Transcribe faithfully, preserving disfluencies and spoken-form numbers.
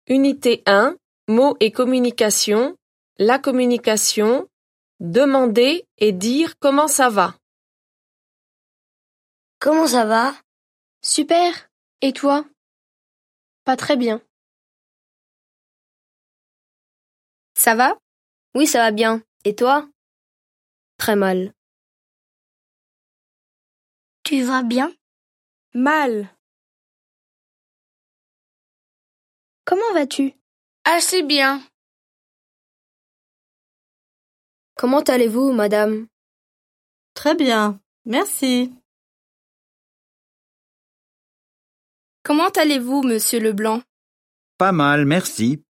Unité un, mots et communication, la communication, demander et dire comment ça va. Comment ça va? Super. Et toi? Pas très bien. Ça va? Oui, ça va bien. Et toi? Très mal. Tu vas bien? Mal. Comment vas-tu? Assez bien. Comment allez-vous, madame? Très bien, merci. Comment allez-vous, monsieur Leblanc? Pas mal, merci.